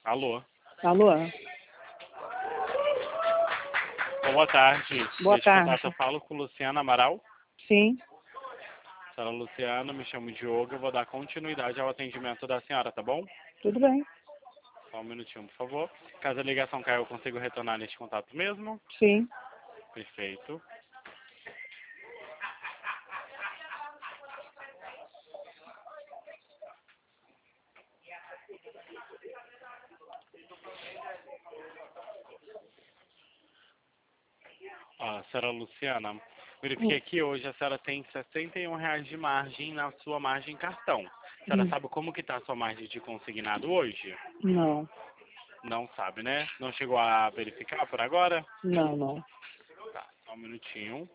Alô? Alô? Boa tarde. Boa Deixa eu contar, tarde. eu falo com Luciana Amaral. Sim, Senhora Luciana, me chamo Diogo, eu vou dar continuidade ao atendimento da senhora, tá bom? tudo bem. Só um minutinho, por favor. Caso a ligação caia, eu consigo retornar neste contato mesmo? Sim. Perfeito. Senhora Luciana, verifiquei aqui hoje, a senhora tem R$ 61 de margem na sua margem cartão. A senhora sabe como que está a sua margem de consignado hoje? Não, Não sabe, né? Não chegou a verificar por agora? não. Tá, só um minutinho.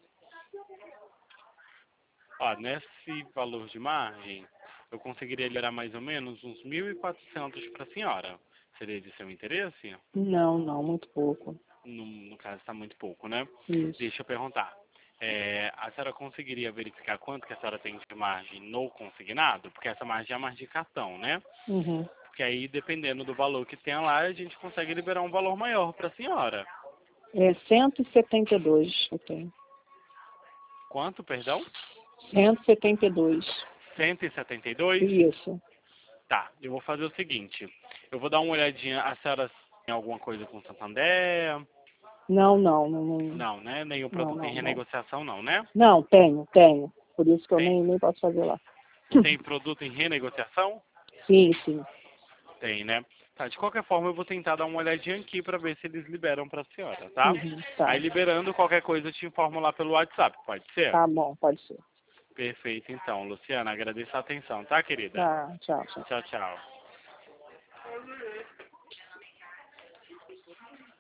Nesse valor de margem, eu conseguiria liberar mais ou menos uns 1.400 para a senhora. Seria de seu interesse? Não, muito pouco. No caso, está muito pouco, né? Isso. Deixa eu perguntar. A senhora conseguiria verificar quanto que a senhora tem de margem no consignado? Porque essa margem é a margem de cartão, né? Uhum. Porque aí, dependendo do valor que tem lá, a gente consegue liberar um valor maior para a senhora. É 172 eu tenho. Quanto, perdão? 172. 172? Isso. Tá, eu vou fazer o seguinte. Eu vou dar uma olhadinha. A senhora tem alguma coisa com Santander? Não. Não, né? Nenhum Não, produto em não, não. renegociação, não, né? Não, tenho. Por isso que eu Tem, nem posso fazer lá. tem produto em renegociação? Sim. Tem, né? Tá, de qualquer forma eu vou tentar dar uma olhadinha aqui pra ver se eles liberam pra senhora, tá? Uhum. Tá. Aí liberando qualquer coisa eu te informo lá pelo WhatsApp, pode ser? Tá bom, pode ser. Perfeito, então. Luciana, agradeço a atenção, tá, querida? Tá, tchau. Tchau, tchau.